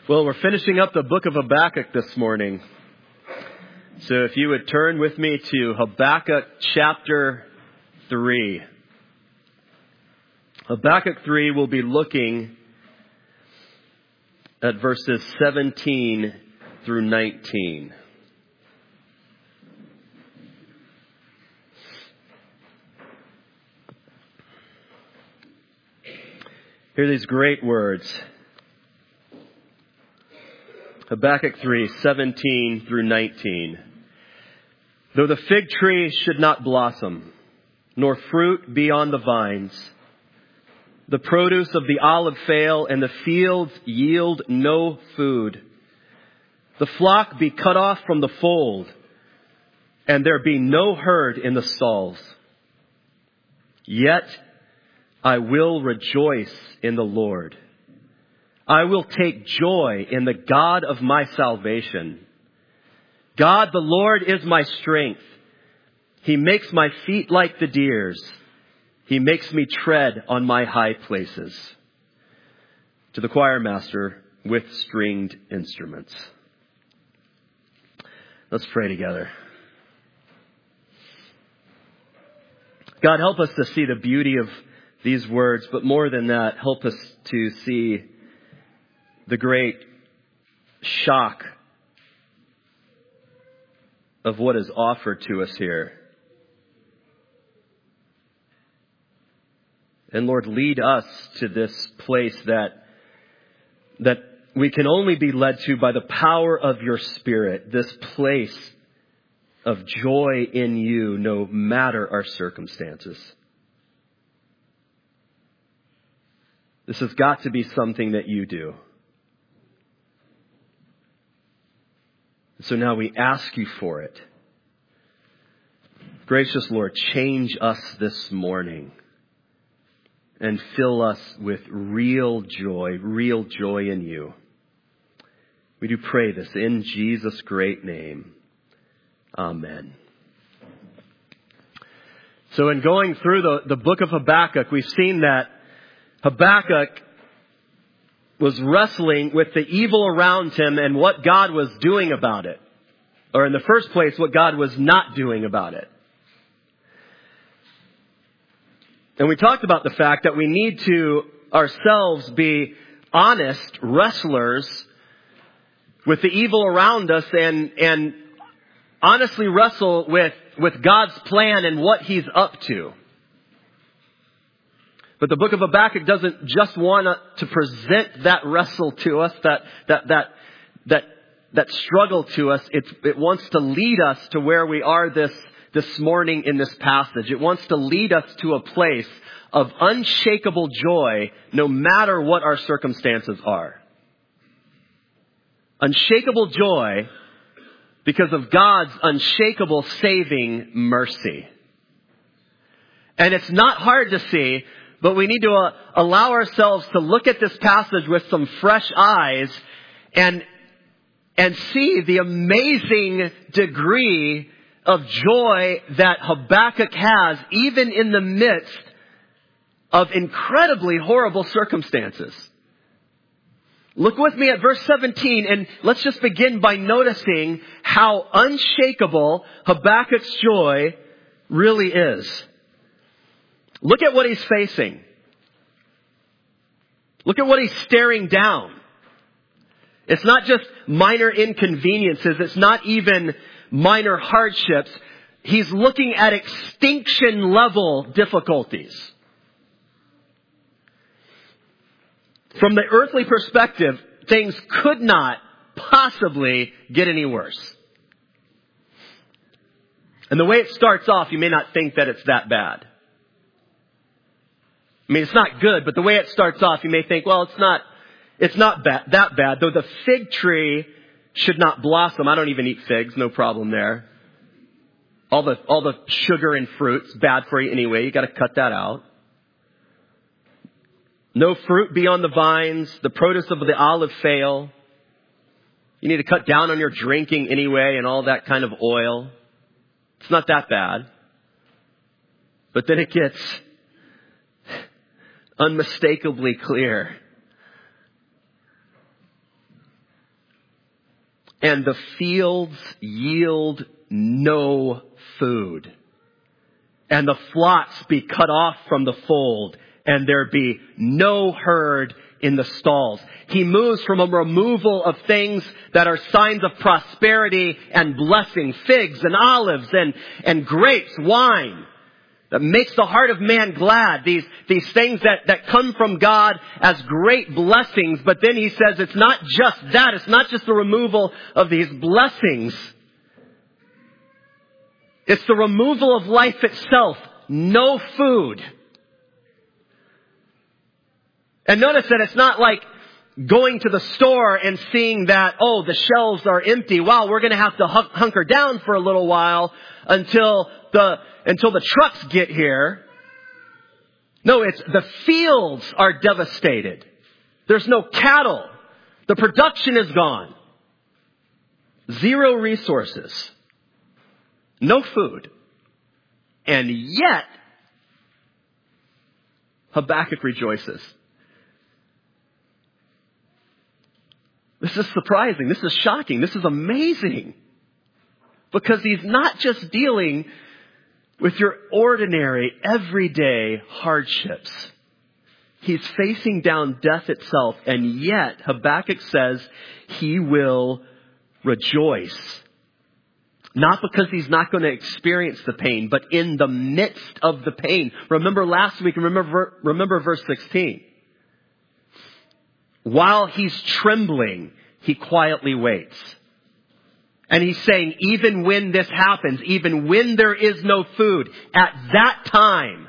Well, we're finishing up the book of Habakkuk this morning. So if you would turn with me to Habakkuk chapter 3. Habakkuk 3 will be looking at verses 17 through 19. Hear these great words. Habakkuk 3, 17 through 19. Though the fig tree should not blossom, nor fruit be on the vines, the produce of the olive fail, and the fields yield no food, the flock be cut off from the fold, and there be no herd in the stalls. Yet I will rejoice in the Lord. I will take joy in the God of my salvation. God, the Lord, is my strength. He makes my feet like the deer's. He makes me tread on my high places. To the choir master with stringed instruments. Let's pray together. God, help us to see the beauty of these words, but more than that, help us to see the great shock of what is offered to us here. And Lord, lead us to this place that we can only be led to by the power of your Spirit, this place of joy in you, no matter our circumstances. This has got to be something that you do. So now we ask you for it. Gracious Lord, change us this morning and fill us with real joy in you. We do pray this in Jesus' great name. Amen. So in going through the book of Habakkuk, we've seen that Habakkuk was wrestling with the evil around him and what God was doing about it. Or in the first place, what God was not doing about it. And we talked about the fact that we need to ourselves be honest wrestlers with the evil around us and honestly wrestle with God's plan and what He's up to. But the book of Habakkuk doesn't just want to present that wrestle to us, that struggle to us. It wants to lead us to where we are this morning in this passage. It wants to lead us to a place of unshakable joy no matter what our circumstances are. Unshakable joy because of God's unshakable saving mercy. And it's not hard to see, but we need to allow ourselves to look at this passage with some fresh eyes and see the amazing degree of joy that Habakkuk has, even in the midst of incredibly horrible circumstances. Look with me at verse 17, and let's just begin by noticing how unshakable Habakkuk's joy really is. Look at what he's facing. Look at what he's staring down. It's not just minor inconveniences. It's not even minor hardships. He's looking at extinction level difficulties. From the earthly perspective, things could not possibly get any worse. And the way it starts off, you may not think that it's that bad. I mean, it's not good, but the way it starts off, you may think, well, it's not that bad. Though the fig tree should not blossom. I don't even eat figs, no problem there. All the sugar and fruit's bad for you anyway. You got to cut that out. No fruit be on the vines. The produce of the olive fail. You need to cut down on your drinking anyway and all that kind of oil. It's not that bad. But then it gets unmistakably clear. and the fields yield no food, and the flocks be cut off from the fold, and there be no herd in the stalls. He moves from a removal of things that are signs of prosperity and blessing, figs and olives and grapes, wine, that makes the heart of man glad. These things that come from God as great blessings. But then he says it's not just that. It's not just the removal of these blessings. It's the removal of life itself. No food. And notice that it's not like going to the store and seeing that, oh, the shelves are empty. Wow, we're going to have to hunker down for a little while until the trucks get here. No, it's the fields are devastated. There's no cattle. The production is gone. Zero resources. No food. And yet, Habakkuk rejoices. This is surprising. This is shocking. This is amazing. Because he's not just dealing with your ordinary, everyday hardships. He's facing down death itself. And yet, Habakkuk says he will rejoice. Not because he's not going to experience the pain, but in the midst of the pain. Remember last week, remember verse 16. While he's trembling, he quietly waits. And he's saying, even when this happens, even when there is no food, at that time,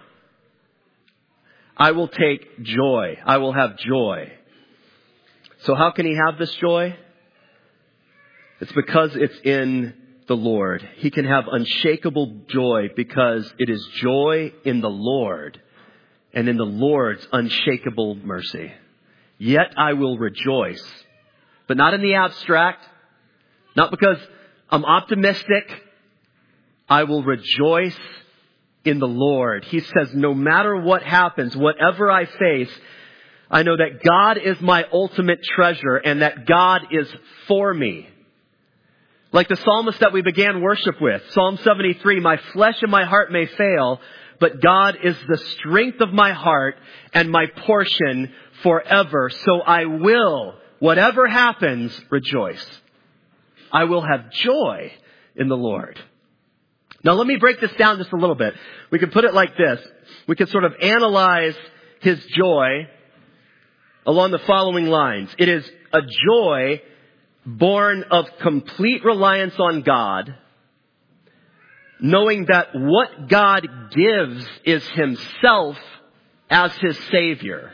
I will take joy. I will have joy. So how can he have this joy? It's because it's in the Lord. He can have unshakable joy because it is joy in the Lord and in the Lord's unshakable mercy. Yet I will rejoice, but not in the abstract, not because I'm optimistic. I will rejoice in the Lord. He says, no matter what happens, whatever I face, I know that God is my ultimate treasure and that God is for me. Like the psalmist that we began worship with, Psalm 73, my flesh and my heart may fail, but God is the strength of my heart and my portion forever. So I will, whatever happens, rejoice. I will have joy in the Lord. Now let me break this down just a little bit. We could put it like this. We could sort of analyze his joy along the following lines. It is a joy born of complete reliance on God, knowing that what God gives is himself as his Savior.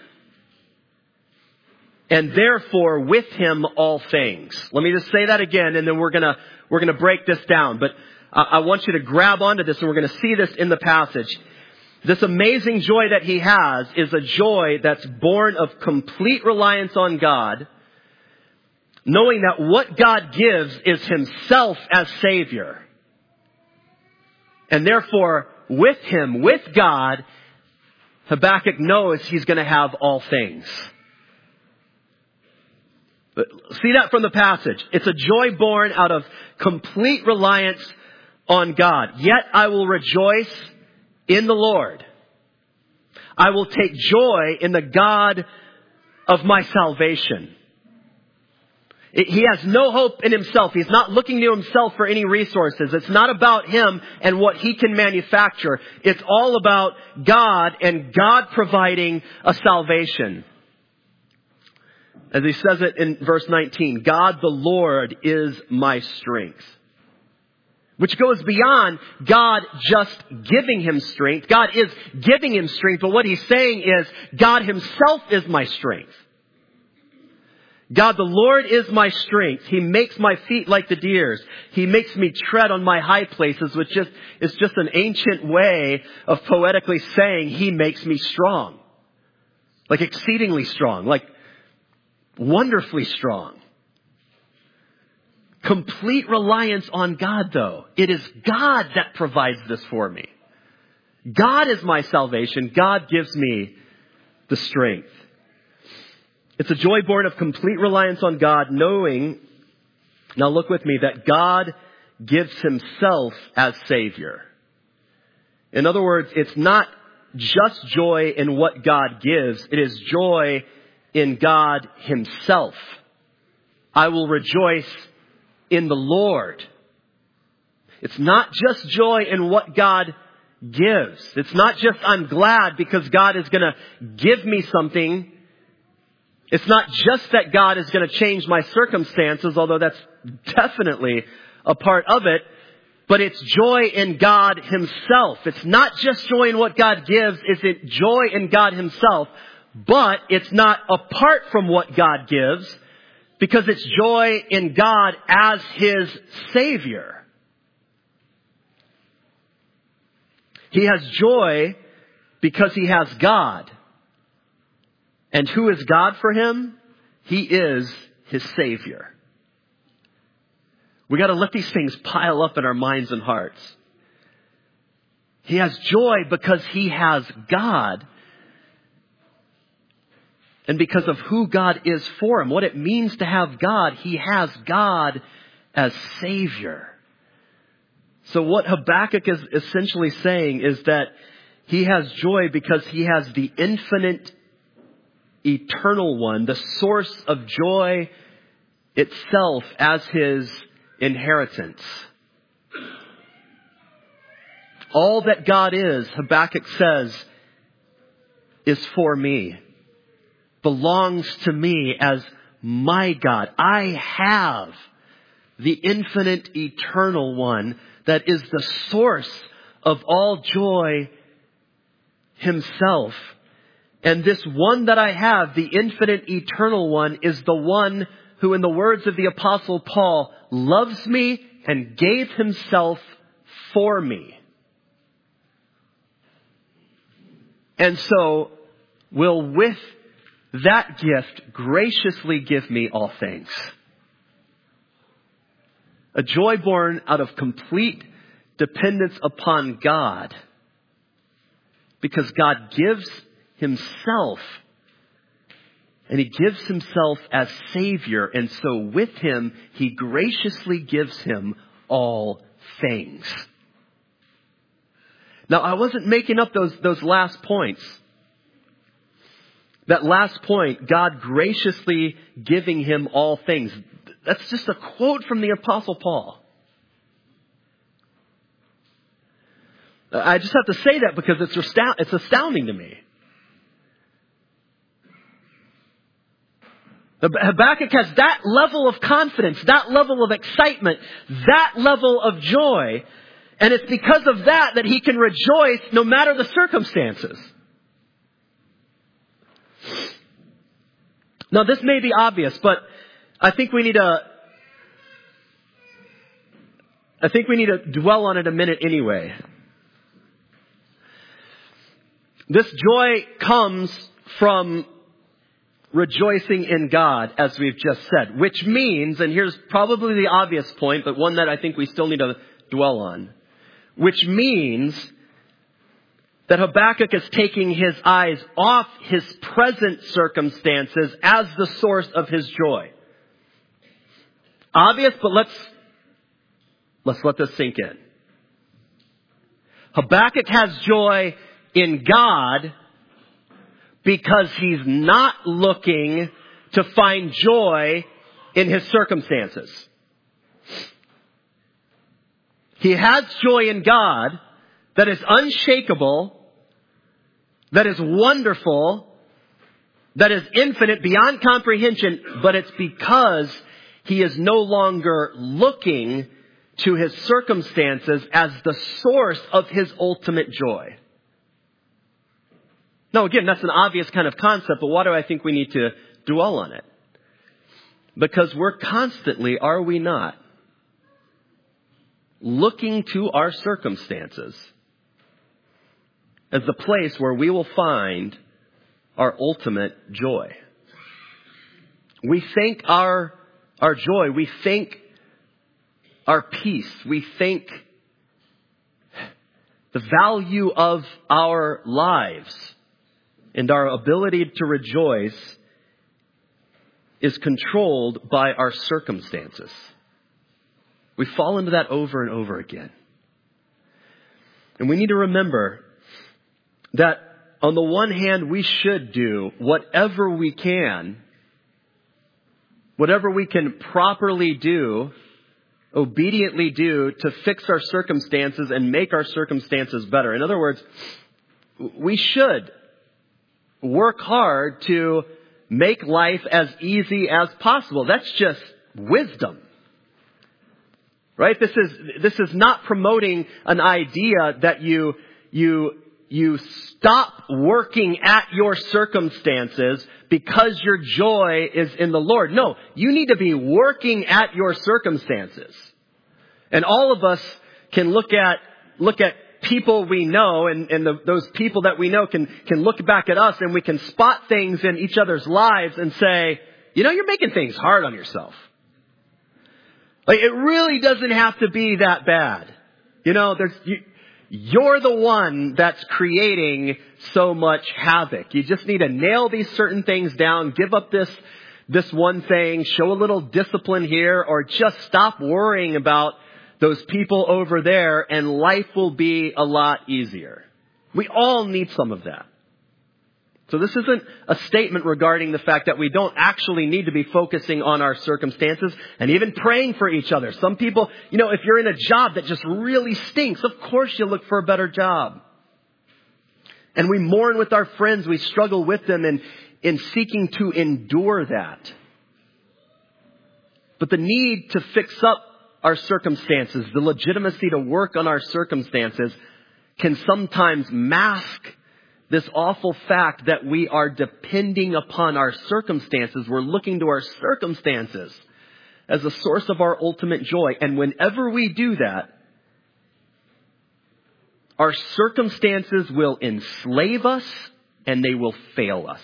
And therefore, with him, all things. Let me just say that again, and then we're gonna break this down. But I want you to grab onto this, and we're gonna see this in the passage. This amazing joy that he has is a joy that's born of complete reliance on God, knowing that what God gives is himself as Savior. And therefore, with him, with God, Habakkuk knows he's going to have all things. But see that from the passage. It's a joy born out of complete reliance on God. Yet I will rejoice in the Lord. I will take joy in the God of my salvation. He has no hope in himself. He's not looking to himself for any resources. It's not about him and what he can manufacture. It's all about God and God providing a salvation. As he says it in verse 19, God the Lord is my strength. Which goes beyond God just giving him strength. God is giving him strength, but what he's saying is God himself is my strength. God, the Lord is my strength. He makes my feet like the deer's. He makes me tread on my high places, which is just an ancient way of poetically saying he makes me strong. Like exceedingly strong, like wonderfully strong. Complete reliance on God, though. It is God that provides this for me. God is my salvation. God gives me the strength. It's a joy born of complete reliance on God, knowing Now look with me that God gives himself as Savior. In other words, it's not just joy in what God gives. It is joy in God himself. I will rejoice in the Lord. It's not just joy in what God gives. It's not just I'm glad because God is going to give me something. It's not just that God is going to change my circumstances, although that's definitely a part of it. But it's joy in God himself. It's not just joy in what God gives. It's joy in God himself. But it's not apart from what God gives, because it's joy in God as his Savior. He has joy because he has God. And who is God for him? He is his Savior. We got to let these things pile up in our minds and hearts. He has joy because he has God. And because of who God is for him, what it means to have God, he has God as Savior. So what Habakkuk is essentially saying is that he has joy because he has the infinite, eternal one, the source of joy itself as his inheritance. All that God is, Habakkuk says, is for me, belongs to me as my God. I have the infinite, eternal one that is the source of all joy himself. And this one that I have, the infinite, eternal one, is the one who, in the words of the Apostle Paul, loves me and gave himself for me. And so will with that gift graciously give me all things. A joy born out of complete dependence upon God. Because God gives himself. And he gives himself as Savior. And so with him, he graciously gives him all things. Now, I wasn't making up those last points. That last point, God graciously giving him all things. That's just a quote from the Apostle Paul. I just have to say that because it's astounding to me. Habakkuk has that level of confidence, that level of excitement, that level of joy. And it's because of that that he can rejoice no matter the circumstances. Now, this may be obvious, but I think we need to dwell on it a minute anyway. This joy comes from rejoicing in God, as we've just said, which means, and here's probably the obvious point, but one that I think we still need to dwell on, which means that Habakkuk is taking his eyes off his present circumstances as the source of his joy. Obvious, but let's let this sink in. Habakkuk has joy in God because he's not looking to find joy in his circumstances. He has joy in God that is unshakable, that is wonderful, that is infinite, beyond comprehension, but it's because he is no longer looking to his circumstances as the source of his ultimate joy. Now, again, that's an obvious kind of concept, but why do I think we need to dwell on it? Because we're constantly, are we not, looking to our circumstances as the place where we will find our ultimate joy. We think our joy, we think our peace, we think the value of our lives and our ability to rejoice is controlled by our circumstances. We fall into that over and over again. And we need to remember that on the one hand, we should do whatever we can properly do, obediently do to fix our circumstances and make our circumstances better. In other words, we should work hard to make life as easy as possible. That's just wisdom. Right? This is not promoting an idea that you stop working at your circumstances because your joy is in the Lord. No, you need to be working at your circumstances. And all of us can look at people we know, and those people that we know can look back at us, and we can spot things in each other's lives and say, you're making things hard on yourself. Like, it really doesn't have to be that bad. You're the one that's creating so much havoc. You just need to nail these certain things down, give up this one thing, show a little discipline here, or just stop worrying about those people over there, and life will be a lot easier. We all need some of that. So this isn't a statement regarding the fact that we don't actually need to be focusing on our circumstances and even praying for each other. Some people, if you're in a job that just really stinks, of course you look for a better job. And we mourn with our friends. We struggle with them in seeking to endure that. But the need to fix up our circumstances, the legitimacy to work on our circumstances, can sometimes mask this awful fact that we are depending upon our circumstances. We're looking to our circumstances as a source of our ultimate joy. And whenever we do that, our circumstances will enslave us and they will fail us.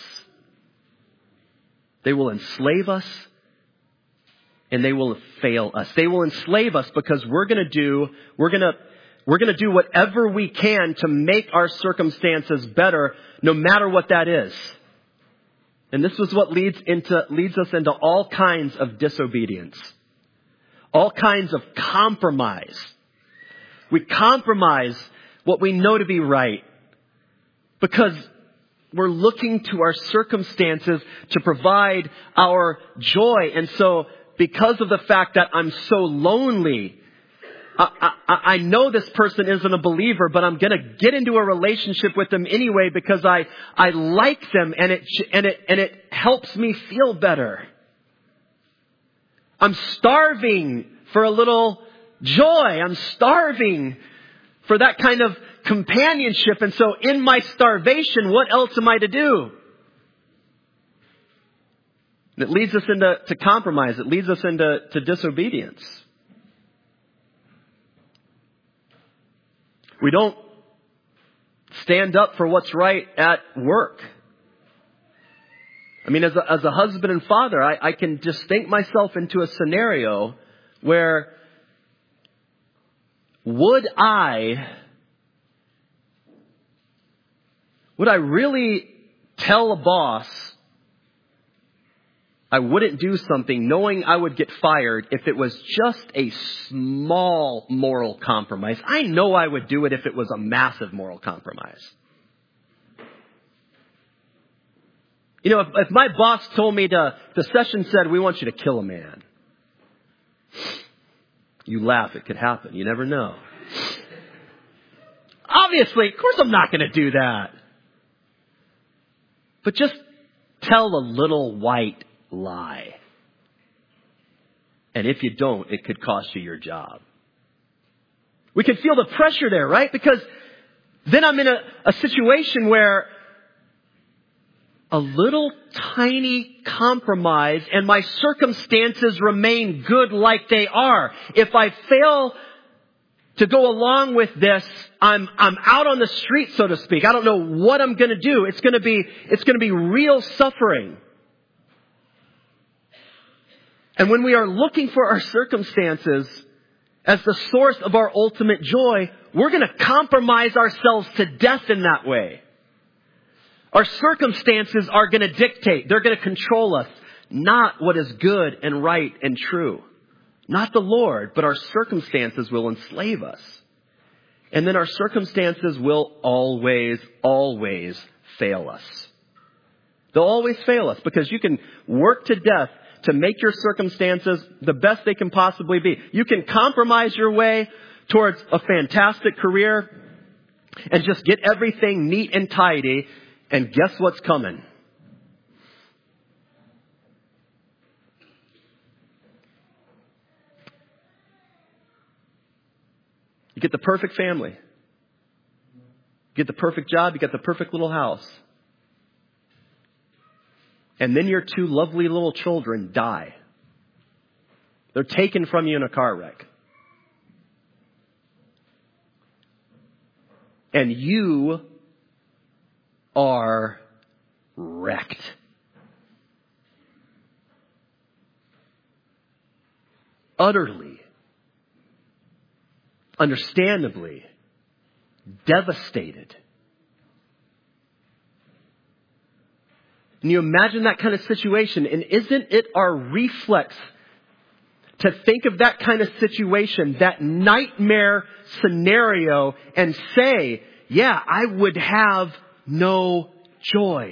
They will enslave us and they will fail us. They will enslave us because we're going to do whatever we can to make our circumstances better, no matter what that is. And this is what leads us into all kinds of disobedience, all kinds of compromise. We compromise what we know to be right because we're looking to our circumstances to provide our joy. And so, because of the fact that I'm so lonely, I know this person isn't a believer, but I'm going to get into a relationship with them anyway because I like them and it helps me feel better. I'm starving for a little joy. I'm starving for that kind of companionship. And so in my starvation, what else am I to do? It leads us into compromise. It leads us into disobedience. We don't stand up for what's right at work. I mean, as a husband and father, I can just think myself into a scenario where would I really tell a boss I wouldn't do something knowing I would get fired if it was just a small moral compromise? I know I would do it if it was a massive moral compromise. If my boss told me the session said, we want you to kill a man. You laugh, it could happen. You never know. Obviously, of course I'm not going to do that. But just tell a little white lie. And if you don't, it could cost you your job. We can feel the pressure there, right? Because then I'm in a situation where a little tiny compromise and my circumstances remain good like they are. If I fail to go along with this, I'm out on the street, so to speak. I don't know what I'm going to do. It's going to be real suffering. And when we are looking for our circumstances as the source of our ultimate joy, we're going to compromise ourselves to death in that way. Our circumstances are going to dictate. They're going to control us, not what is good and right and true. Not the Lord, but our circumstances will enslave us. And then our circumstances will always, always fail us. They'll always fail us because you can work to death to make your circumstances the best they can possibly be. You can compromise your way towards a fantastic career and just get everything neat and tidy. And guess what's coming? You get the perfect family. You get the perfect job. You get the perfect little house. And then your two lovely little children die. They're taken from you in a car wreck. And you are wrecked. Utterly, understandably, devastated. And you imagine that kind of situation, and isn't it our reflex to think of that kind of situation, that nightmare scenario, and say, yeah, I would have no joy.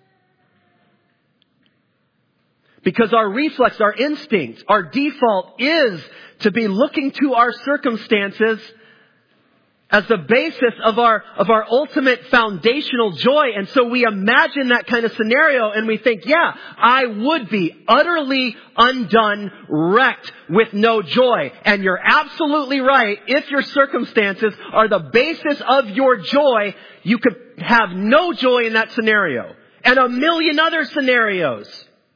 Because our reflex, our instinct, our default is to be looking to our circumstances as the basis of our ultimate foundational joy. And so we imagine that kind of scenario and we think, yeah, I would be utterly undone, wrecked with no joy. And you're absolutely right. If your circumstances are the basis of your joy, you could have no joy in that scenario and a million other scenarios.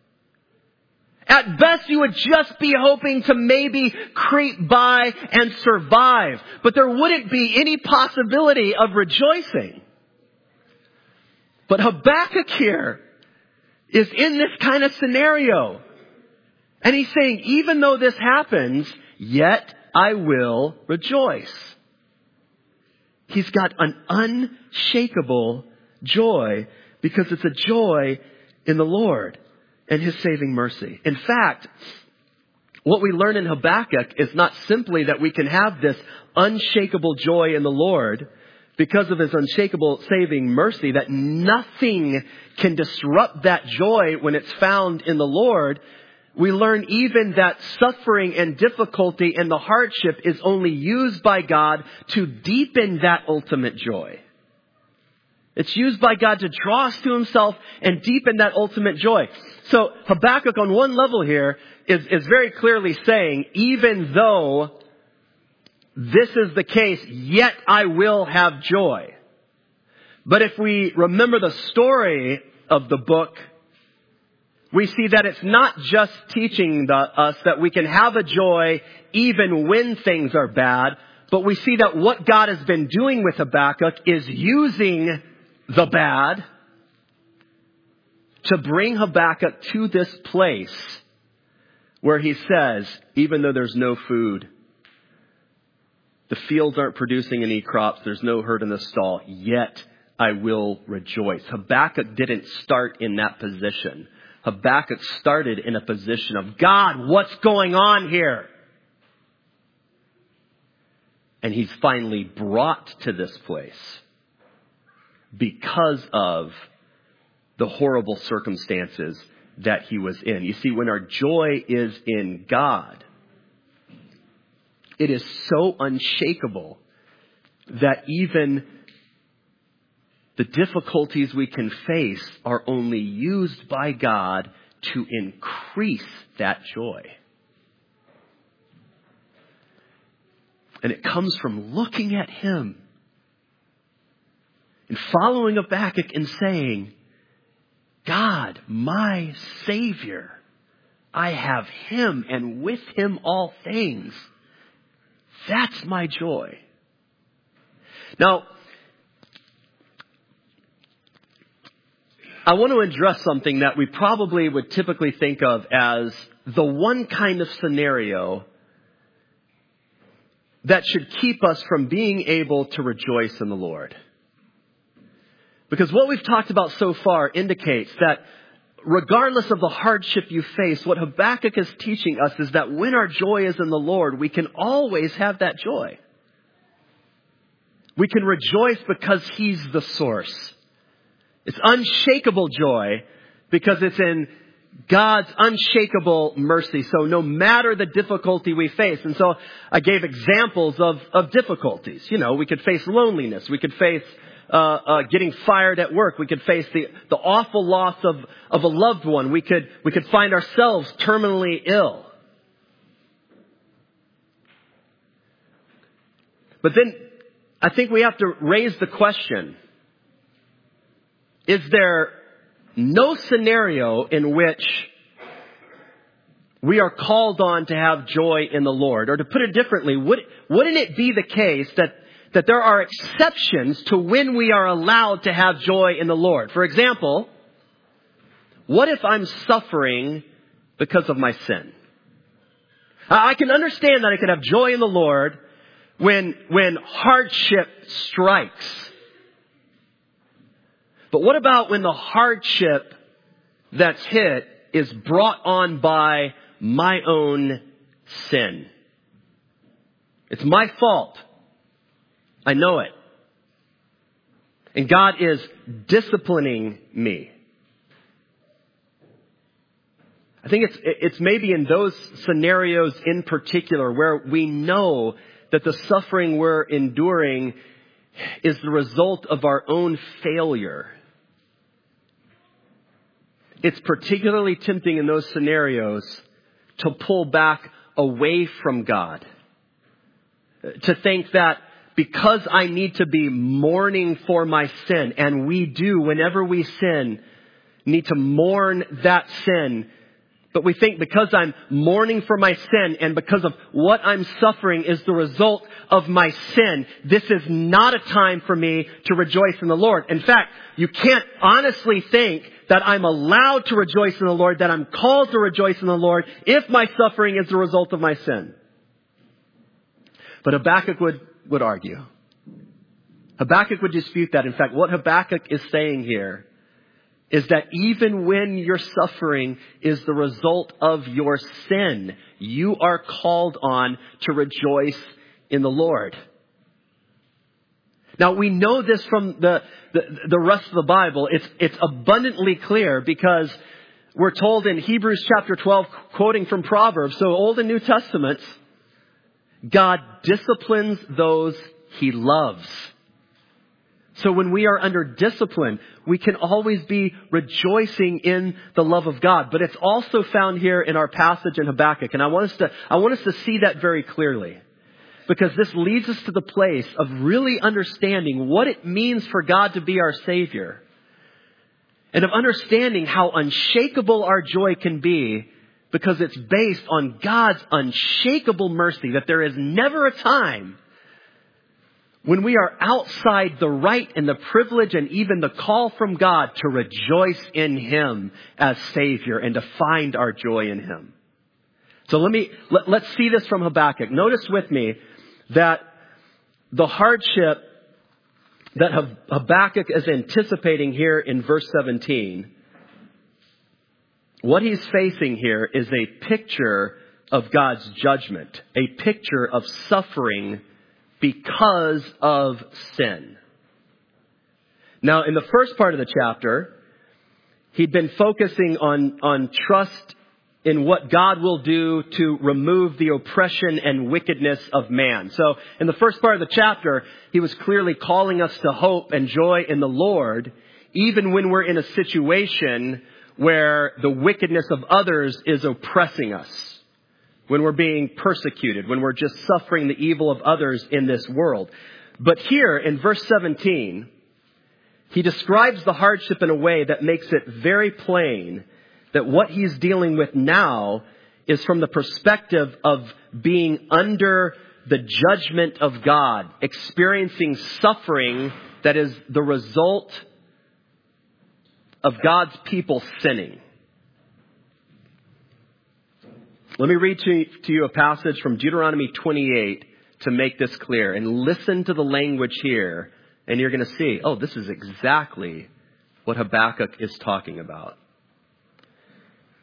At best, you would just be hoping to maybe creep by and survive. But there wouldn't be any possibility of rejoicing. But Habakkuk here is in this kind of scenario. And he's saying, even though this happens, yet I will rejoice. He's got an unshakable joy because it's a joy in the Lord and His saving mercy. In fact, what we learn in Habakkuk is not simply that we can have this unshakable joy in the Lord because of His unshakable saving mercy, that nothing can disrupt that joy when it's found in the Lord. We learn even that suffering and difficulty and the hardship is only used by God to deepen that ultimate joy. It's used by God to draw us to Himself and deepen that ultimate joy. So Habakkuk on one level here is very clearly saying, even though this is the case, yet I will have joy. But if we remember the story of the book, we see that it's not just teaching us that we can have a joy even when things are bad, but we see that what God has been doing with Habakkuk is using the bad to bring Habakkuk to this place where he says, even though there's no food, the fields aren't producing any crops, there's no herd in the stall, yet I will rejoice. Habakkuk didn't start in that position. Habakkuk started in a position of, God, what's going on here? And he's finally brought to this place because of the horrible circumstances that he was in. You see, when our joy is in God, it is so unshakable that even the difficulties we can face are only used by God to increase that joy. And it comes from looking at Him and following Habakkuk and saying, God, my Savior, I have Him, and with Him all things. That's my joy. Now, I want to address something that we probably would typically think of as the one kind of scenario that should keep us from being able to rejoice in the Lord. Because what we've talked about so far indicates that regardless of the hardship you face, what Habakkuk is teaching us is that when our joy is in the Lord, we can always have that joy. We can rejoice because He's the source. It's unshakable joy because it's in God's unshakable mercy. So no matter the difficulty we face, and so I gave examples of difficulties. You know, we could face loneliness. We could face getting fired at work. We could face the awful loss of a loved one. We could find ourselves terminally ill. But then I think we have to raise the question, is there no scenario in which we are called on to have joy in the Lord? Or to put it differently, wouldn't it be the case that there are exceptions to when we are allowed to have joy in the Lord? For example, what if I'm suffering because of my sin? I can understand that I can have joy in the Lord when hardship strikes. But what about when the hardship that's hit is brought on by my own sin? It's my fault. I know it. And God is disciplining me. I think it's maybe in those scenarios in particular where we know that the suffering we're enduring is the result of our own failure. It's particularly tempting in those scenarios to pull back away from God. To think that because I need to be mourning for my sin, and we do whenever we sin, need to mourn that sin. But we think because I'm mourning for my sin and because of what I'm suffering is the result of my sin, this is not a time for me to rejoice in the Lord. In fact, you can't honestly think that I'm allowed to rejoice in the Lord, that I'm called to rejoice in the Lord if my suffering is the result of my sin. But Habakkuk would argue. Habakkuk would dispute that. In fact, what Habakkuk is saying here is that even when your suffering is the result of your sin, you are called on to rejoice in the Lord. Now, we know this from the rest of the Bible. It's abundantly clear because we're told in Hebrews chapter 12, quoting from Proverbs, so Old and New Testaments, God disciplines those He loves. So when we are under discipline, we can always be rejoicing in the love of God. But it's also found here in our passage in Habakkuk. And I want us to see that very clearly. Because this leads us to the place of really understanding what it means for God to be our Savior. And of understanding how unshakable our joy can be because it's based on God's unshakable mercy. That there is never a time when we are outside the right and the privilege and even the call from God to rejoice in Him as Savior and to find our joy in Him. So let's see this from Habakkuk. Notice with me that the hardship that Habakkuk is anticipating here in verse 17, what he's facing here is a picture of God's judgment, a picture of suffering because of sin. Now, in the first part of the chapter, he'd been focusing on trust in what God will do to remove the oppression and wickedness of man. So, in the first part of the chapter, he was clearly calling us to hope and joy in the Lord, even when we're in a situation where the wickedness of others is oppressing us. When we're being persecuted, when we're just suffering the evil of others in this world. But here in verse 17, he describes the hardship in a way that makes it very plain that what he's dealing with now is from the perspective of being under the judgment of God, experiencing suffering that is the result of God's people sinning. Let me read to you a passage from Deuteronomy 28 to make this clear. And listen to the language here. And you're going to see, oh, this is exactly what Habakkuk is talking about.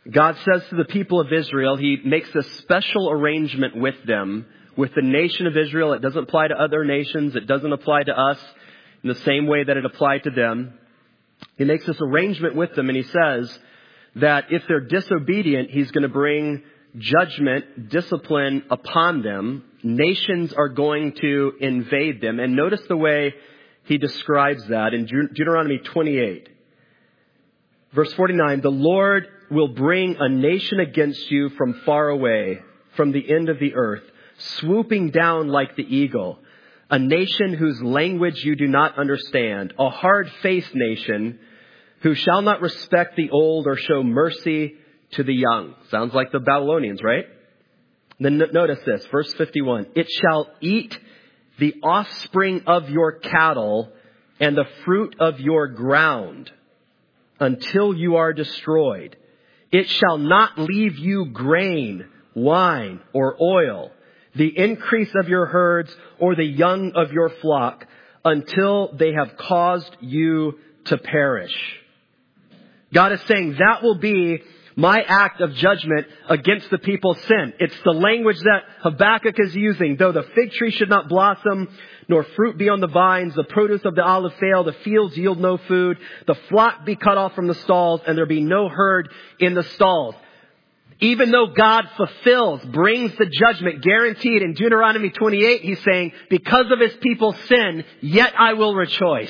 God says to the people of Israel, He makes a special arrangement with them, with the nation of Israel. It doesn't apply to other nations. It doesn't apply to us in the same way that it applied to them. He makes this arrangement with them, and He says that if they're disobedient, He's going to bring judgment, discipline upon them. Nations are going to invade them. And notice the way He describes that in Deuteronomy 28. Verse 49, the Lord will bring a nation against you from far away, from the end of the earth, swooping down like the eagle, a nation whose language you do not understand, a hard-faced nation who shall not respect the old or show mercy to the young. Sounds like the Babylonians, right? Then notice this, verse 51. It shall eat the offspring of your cattle and the fruit of your ground until you are destroyed. It shall not leave you grain, wine, or oil, the increase of your herds or the young of your flock, until they have caused you to perish. God is saying that will be my act of judgment against the people's sin. It's the language that Habakkuk is using. Though the fig tree should not blossom, nor fruit be on the vines, the produce of the olive fail, the fields yield no food, the flock be cut off from the stalls, and there be no herd in the stalls. Even though God fulfills, brings the judgment guaranteed in Deuteronomy 28, He's saying, because of His people's sin, yet I will rejoice.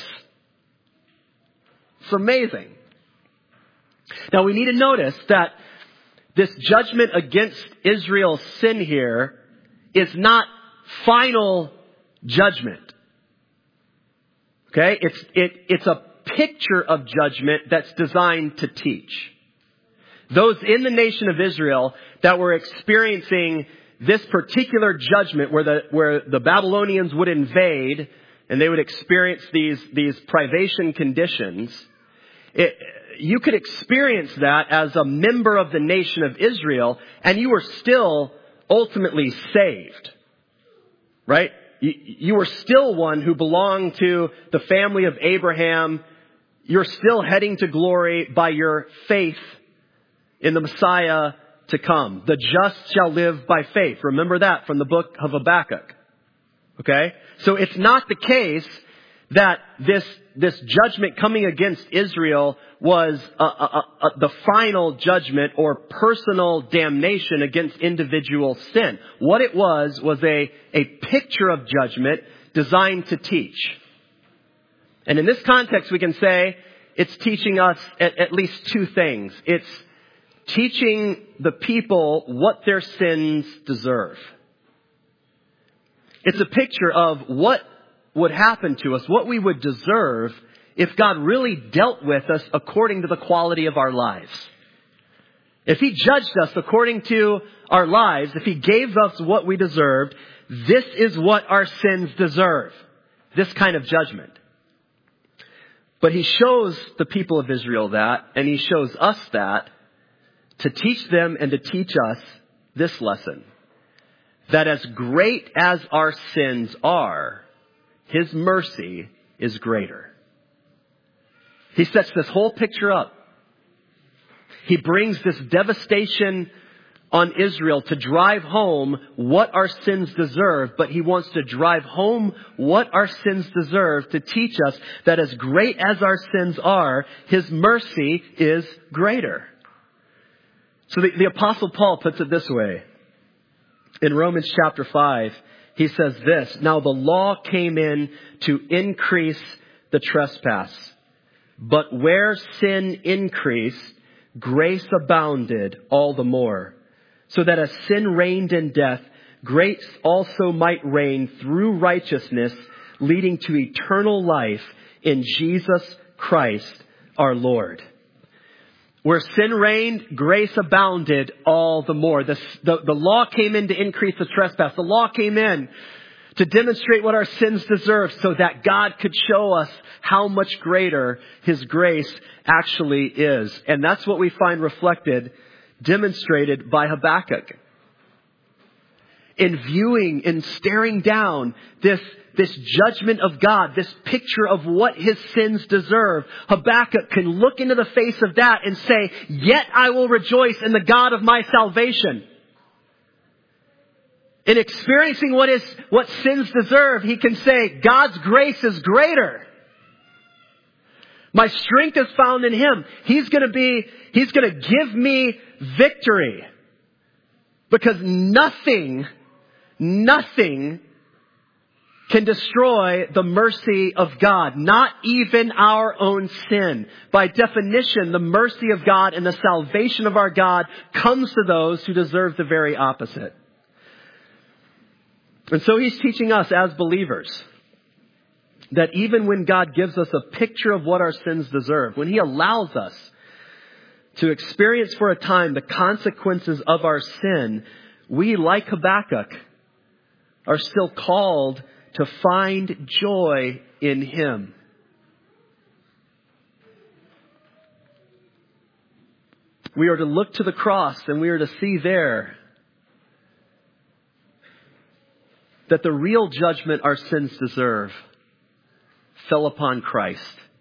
It's amazing. Now we need to notice that this judgment against Israel's sin here is not final judgment. Okay? It's a picture of judgment that's designed to teach. Those in the nation of Israel that were experiencing this particular judgment where the Babylonians would invade and they would experience these privation conditions, you could experience that as a member of the nation of Israel, and you were still ultimately saved. Right? You were still one who belonged to the family of Abraham. You're still heading to glory by your faith in the Messiah to come. The just shall live by faith. Remember that from the book of Habakkuk. Okay? So it's not the case that this judgment coming against Israel was the final judgment or personal damnation against individual sin. What it was a picture of judgment designed to teach. And in this context, we can say it's teaching us at least two things. It's teaching the people what their sins deserve. It's a picture of what would happen to us, what we would deserve if God really dealt with us according to the quality of our lives. If He judged us according to our lives, if He gave us what we deserved, this is what our sins deserve. This kind of judgment. But He shows the people of Israel that, and He shows us that, to teach them and to teach us this lesson. That as great as our sins are, His mercy is greater. He sets this whole picture up. He brings this devastation on Israel to drive home what our sins deserve, but He wants to drive home what our sins deserve to teach us that as great as our sins are, His mercy is greater. So the Apostle Paul puts it this way. In Romans chapter 5, he says this, now the law came in to increase the trespass. But where sin increased, grace abounded all the more. So that as sin reigned in death, grace also might reign through righteousness, leading to eternal life in Jesus Christ our Lord. Where sin reigned, grace abounded all the more. The law came in to increase the trespass. The law came in to demonstrate what our sins deserve so that God could show us how much greater His grace actually is. And that's what we find reflected, demonstrated by Habakkuk. in viewing and staring down this judgment of God, this picture of what his sins deserve, Habakkuk can look into the face of that and say, yet I will rejoice in the God of my salvation. In experiencing what sins deserve, he can say, God's grace is greater. My strength is found in him. He's going to give me victory. Because nothing can destroy the mercy of God. Not even our own sin. By definition, the mercy of God and the salvation of our God comes to those who deserve the very opposite. And so he's teaching us as believers that even when God gives us a picture of what our sins deserve, when he allows us to experience for a time the consequences of our sin, we, like Habakkuk, are still called to find joy in him. We are to look to the cross and we are to see there that the real judgment our sins deserve fell upon Christ.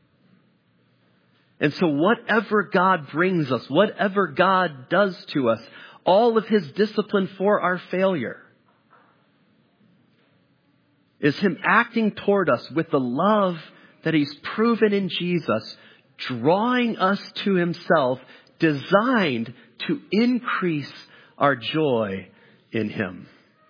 And so whatever God brings us, whatever God does to us, all of his discipline for our failure is him acting toward us with the love that he's proven in Jesus, drawing us to himself, designed to increase our joy in him.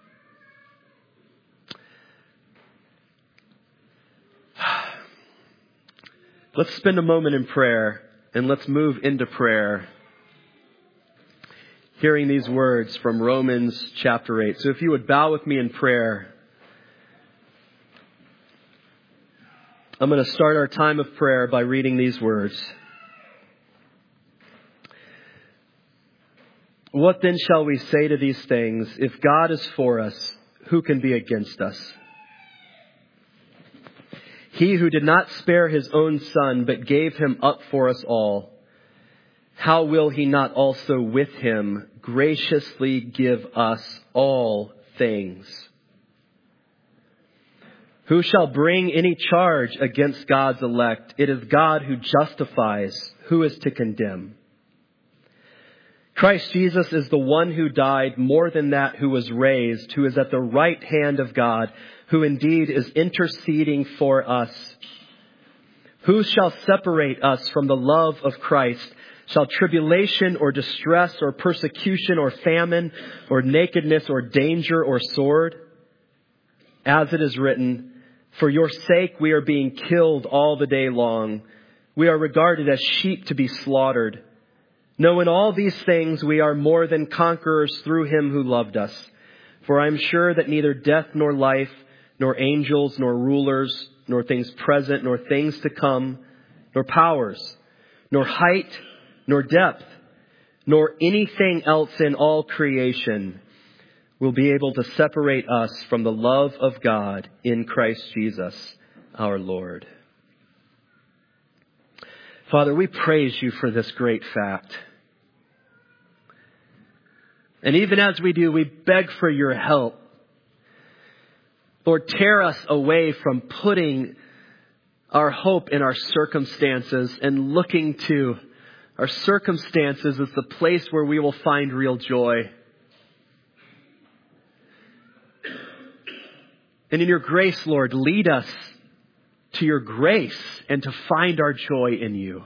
Let's spend a moment in prayer and let's move into prayer, hearing these words from Romans chapter 8. So if you would bow with me in prayer, I'm going to start our time of prayer by reading these words. What then shall we say to these things? If God is for us, who can be against us? He who did not spare his own son, but gave him up for us all, how will he not also with him graciously give us all things? Who shall bring any charge against God's elect? It is God who justifies. Who is to condemn? Christ Jesus is the one who died, more than that, who was raised, who is at the right hand of God, who indeed is interceding for us. Who shall separate us from the love of Christ? Shall tribulation or distress or persecution or famine or nakedness or danger or sword? As it is written, for your sake we are being killed all the day long. We are regarded as sheep to be slaughtered. No, in all these things we are more than conquerors through him who loved us. For I am sure that neither death nor life, nor angels, nor rulers, nor things present, nor things to come, nor powers, nor height, nor depth, nor anything else in all creation will be able to separate us from the love of God in Christ Jesus, our Lord. Father, we praise you for this great fact. And even as we do, we beg for your help. Lord, tear us away from putting our hope in our circumstances and looking to our circumstances as the place where we will find real joy. And in your grace, Lord, lead us to your grace and to find our joy in you.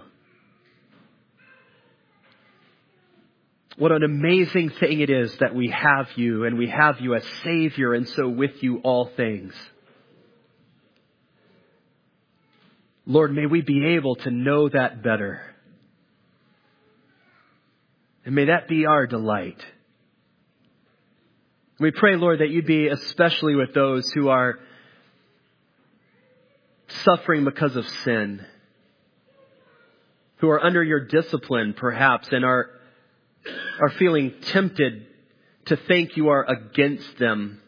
What an amazing thing it is that we have you and we have you as Savior, and so with you all things. Lord, may we be able to know that better. And may that be our delight. We pray, Lord, that you'd be especially with those who are suffering because of sin, who are under your discipline perhaps and are feeling tempted to think you are against them.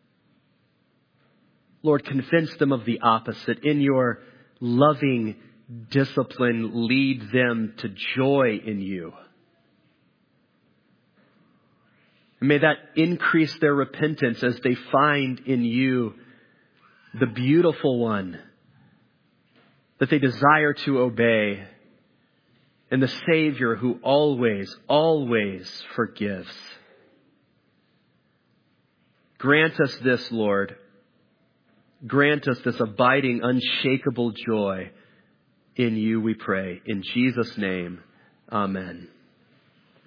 Lord, convince them of the opposite. In your loving discipline, lead them to joy in you. May that increase their repentance as they find in you the beautiful one that they desire to obey, and the Savior who always, always forgives. Grant us this, Lord. Grant us this abiding, unshakable joy in you, we pray. In Jesus' name, amen.